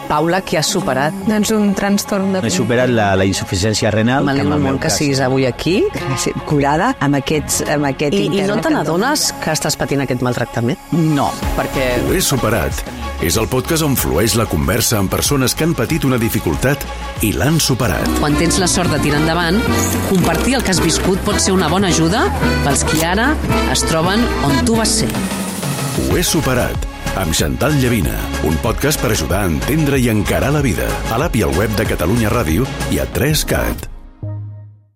Paula, què has superat? Doncs un trastorn de... He superat la insuficiència renal. M'alegro molt que siguis avui aquí, curada amb aquest i no te n'adones que estàs patint aquest maltractament? No. Perquè... Ho he superat. És el podcast on flueix la conversa amb persones que han patit una dificultat i l'han superat. Quan tens la sort de tirar endavant, compartir el que has viscut pot ser una bona ajuda pels qui ara es troben on tu vas ser. Ho he superat. Amb Chantal Llavina, un podcast per ajudar a entendre i encarar la vida. A l'app i al web de Catalunya Ràdio i a 3CAT.